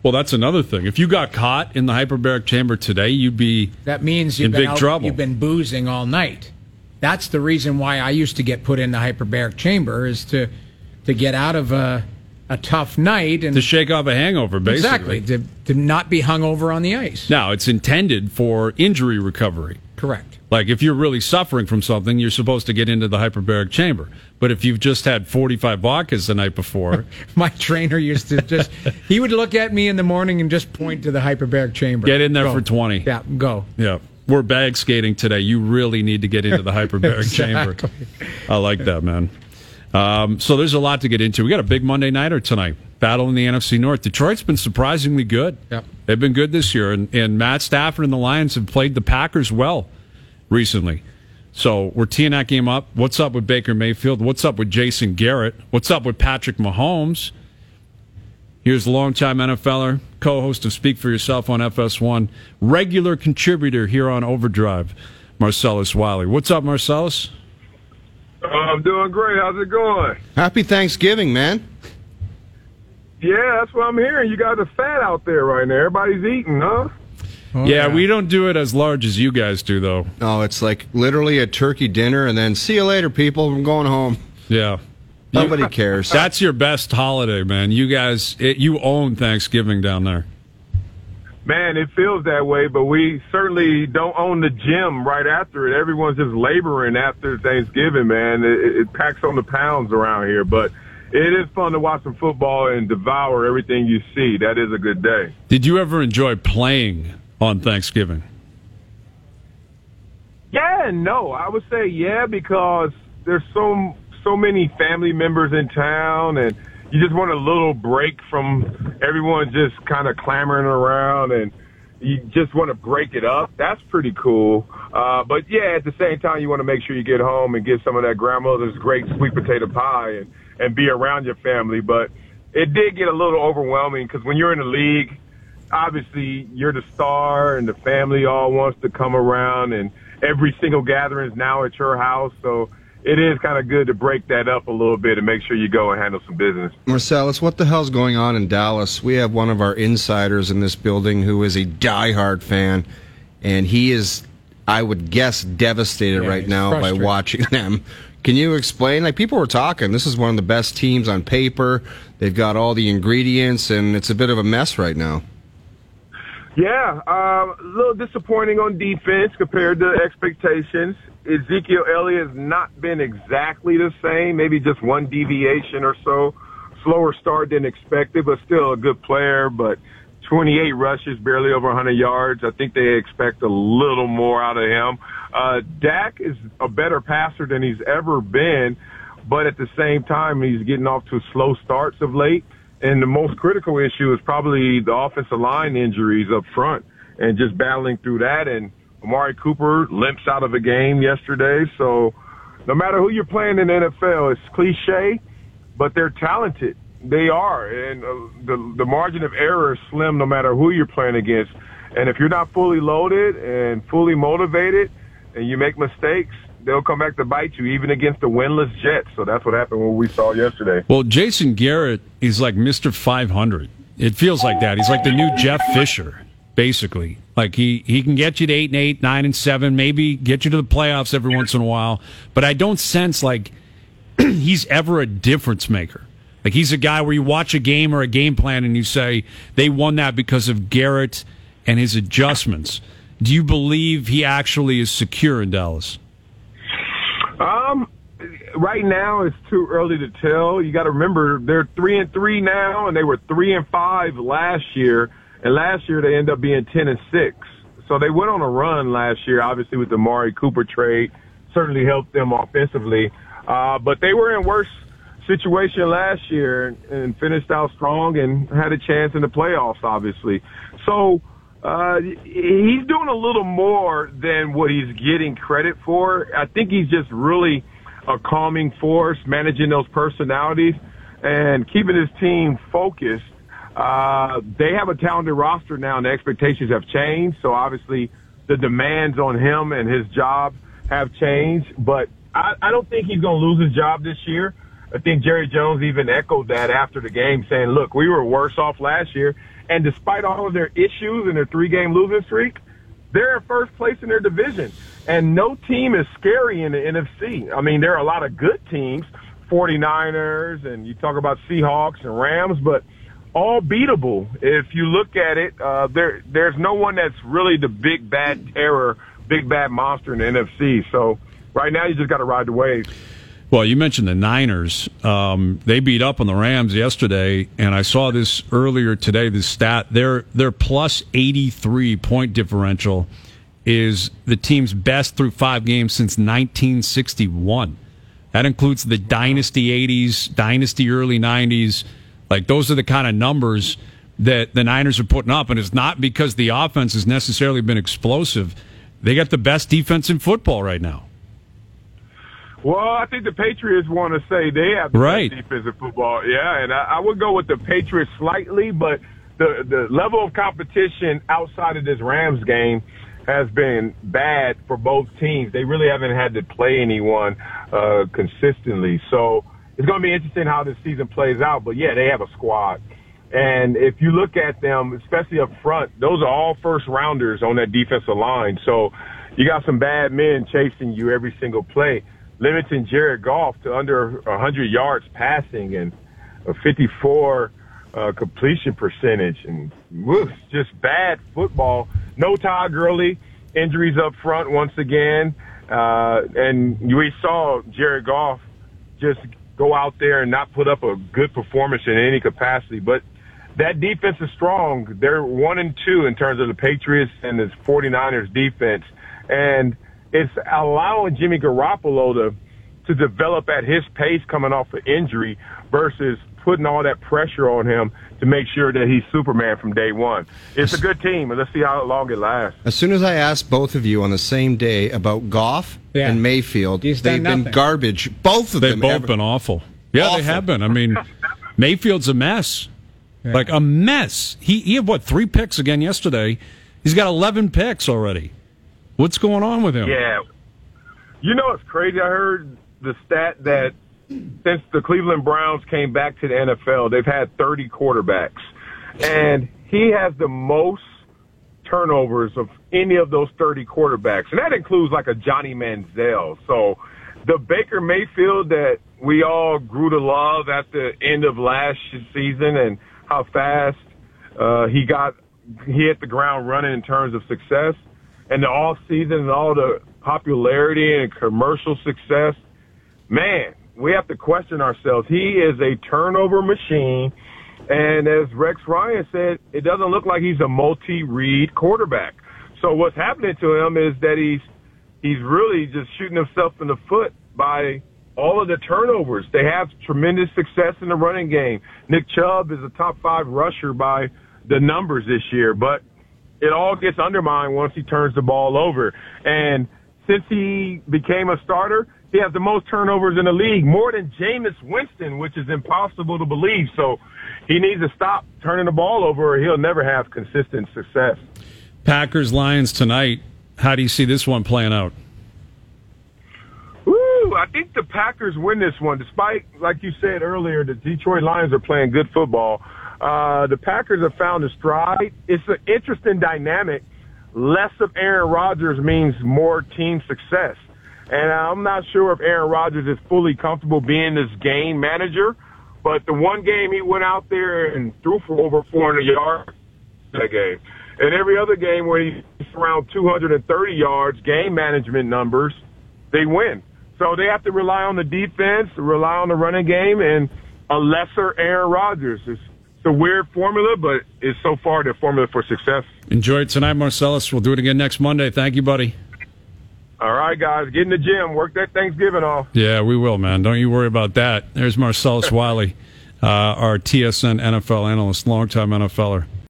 Well, that's another thing. If you got caught in the hyperbaric chamber today, you'd be that means you've in big trouble. You've been boozing all night. That's the reason why I used to get put in the hyperbaric chamber, is to get out of a tough night and to shake off a hangover, basically. Exactly, to not be hungover on the ice. Now, it's intended for injury recovery. Correct. Like, if you're really suffering from something, you're supposed to get into the hyperbaric chamber. But if you've just had 45 vodkas the night before... My trainer used to he would look at me in the morning and just point to the hyperbaric chamber. Get in there for 20. Yeah, go. Yeah. We're bag skating today. You really need to get into the hyperbaric chamber. I like that, man. So there's a lot to get into. We got a big Monday nighter tonight. Battle in the NFC North. Detroit's been surprisingly good. Yep. They've been good this year. And Matt Stafford and the Lions have played the Packers well recently. So we're teeing that game up. What's up with Baker Mayfield? What's up with Jason Garrett? What's up with Patrick Mahomes? Here's the longtime NFLer, co-host of Speak for Yourself on FS1, regular contributor here on Overdrive, Marcellus Wiley. What's up, Marcellus? I'm doing great. How's it going? Happy Thanksgiving, man. Yeah, that's what I'm hearing. You guys are fat out there right now. Everybody's eating, huh? Oh, yeah, we don't do it as large as you guys do, though. Oh, it's like literally a turkey dinner, and then see you later, people. I'm going home. Yeah. Nobody cares. That's your best holiday, man. You guys, you own Thanksgiving down there. Man, it feels that way, but we certainly don't own the gym right after it. Everyone's just laboring after Thanksgiving, man. It packs on the pounds around here, but it is fun to watch some football and devour everything you see. That is a good day. Did you ever enjoy playing on Thanksgiving? Yeah and no. I would say yeah, because there's so many family members in town, and you just want a little break from everyone just kind of clamoring around, and you just want to break it up. That's pretty cool. But yeah, at the same time, you want to make sure you get home and get some of that grandmother's great sweet potato pie and be around your family. But it did get a little overwhelming because when you're in the league, obviously you're the star and the family all wants to come around, and every single gathering is now at your house. So it is kind of good to break that up a little bit and make sure you go and handle some business. Marcellus, what the hell's going on in Dallas? We have one of our insiders in this building who is a diehard fan, and he is, I would guess, devastated right now by watching them. Can you explain? Like, people were talking, this is one of the best teams on paper. They've got all the ingredients, and it's a bit of a mess right now. Yeah, a little disappointing on defense compared to expectations. Ezekiel Elliott has not been exactly the same, maybe just one deviation or so. Slower start than expected, but still a good player. But 28 rushes, barely over 100 yards. I think they expect a little more out of him. Dak is a better passer than he's ever been, but at the same time, he's getting off to slow starts of late. And the most critical issue is probably the offensive line injuries up front and just battling through that. And Amari Cooper limps out of a game yesterday. So no matter who you're playing in the NFL, it's cliche, but they're talented. They are. And the margin of error is slim no matter who you're playing against. And if you're not fully loaded and fully motivated and you make mistakes, they'll come back to bite you, even against the winless Jets. So that's what happened when we saw yesterday. Well, Jason Garrett is like Mr. 500. It feels like that. He's like the new Jeff Fisher, basically. Like, he can get you to 8-8, 9-7, maybe get you to the playoffs every once in a while. But I don't sense like he's ever a difference maker. Like, he's a guy where you watch a game or a game plan and you say, they won that because of Garrett and his adjustments. Do you believe he actually is secure in Dallas? Right now it's too early to tell. You got to remember they're 3-3 now, and they were 3-5 last year. And last year they ended up being 10-6. So they went on a run last year, obviously with the Amari Cooper trade. Certainly helped them offensively. But they were in worse situation last year and finished out strong and had a chance in the playoffs, obviously. So he's doing a little more than what he's getting credit for. I think he's just really a calming force, managing those personalities and keeping his team focused. They have a talented roster now, and the expectations have changed. So obviously the demands on him and his job have changed. But I don't think he's going to lose his job this year. I think Jerry Jones even echoed that after the game, saying, look, we were worse off last year, And despite all of their issues and their 3-game losing streak, they're in first place in their division. And no team is scary in the NFC. I mean, there are a lot of good teams, 49ers, and you talk about Seahawks and Rams, but all beatable. If you look at it, there's no one that's really the big bad terror, big bad monster in the NFC. So right now you just got to ride the wave. Well, you mentioned the Niners. They beat up on the Rams yesterday, and I saw this earlier today, this stat. Their plus 83 point differential is the team's best through 5 games since 1961. That includes the dynasty 80s, dynasty early 90s. Like, those are the kind of numbers that the Niners are putting up, and it's not because the offense has necessarily been explosive. They got the best defense in football right now. Well, I think the Patriots want to say they have the best defense in football. Yeah, and I would go with the Patriots slightly, but the level of competition outside of this Rams game has been bad for both teams. They really haven't had to play anyone consistently. So it's going to be interesting how this season plays out. But, yeah, they have a squad. And if you look at them, especially up front, those are all first-rounders on that defensive line. So you got some bad men chasing you every single play. Limiting Jared Goff to under 100 yards passing and a 54 completion percentage, and just bad football. No Todd Gurley, injuries up front once again, and we saw Jared Goff just go out there and not put up a good performance in any capacity. But that defense is strong. They're 1-2 in terms of the Patriots and the 49ers defense, and it's allowing Jimmy Garoppolo to develop at his pace coming off an injury versus putting all that pressure on him to make sure that he's Superman from day one. It's a good team, and let's see how long it lasts. As soon as I asked both of you on the same day about Goff and Mayfield, they've been garbage. Both of them. They've both been awful. Yeah, awful. They have been. I mean, Mayfield's a mess. Yeah. Like a mess. He had, 3 picks again yesterday? He's got 11 picks already. What's going on with him? Yeah. You know, it's crazy. I heard the stat that since the Cleveland Browns came back to the NFL, they've had 30 quarterbacks. And he has the most turnovers of any of those 30 quarterbacks. And that includes like a Johnny Manziel. So the Baker Mayfield that we all grew to love at the end of last season and how fast he hit the ground running in terms of success, and the off season and all the popularity and commercial success, man, we have to question ourselves. He is a turnover machine, and as Rex Ryan said, it doesn't look like he's a multi-read quarterback. So what's happening to him is that he's really just shooting himself in the foot by all of the turnovers. They have tremendous success in the running game. Nick Chubb is a top 5 rusher by the numbers this year, but it all gets undermined once he turns the ball over. And since he became a starter, he has the most turnovers in the league, more than Jameis Winston, which is impossible to believe. So he needs to stop turning the ball over or he'll never have consistent success. Packers-Lions tonight. How do you see this one playing out? I think the Packers win this one. Despite, like you said earlier, the Detroit Lions are playing good football. The Packers have found a stride. It's an interesting dynamic. Less of Aaron Rodgers means more team success. And I'm not sure if Aaron Rodgers is fully comfortable being this game manager, but the one game he went out there and threw for over 400 yards that game. And every other game where he's around 230 yards, game management numbers, they win. So they have to rely on the defense, rely on the running game, and a lesser Aaron Rodgers. It's a weird formula, but it's so far the formula for success. Enjoy it tonight, Marcellus. We'll do it again next Monday. Thank you, buddy. All right, guys. Get in the gym. Work that Thanksgiving off. Yeah, we will, man. Don't you worry about that. There's Marcellus Wiley, our TSN NFL analyst, longtime NFLer.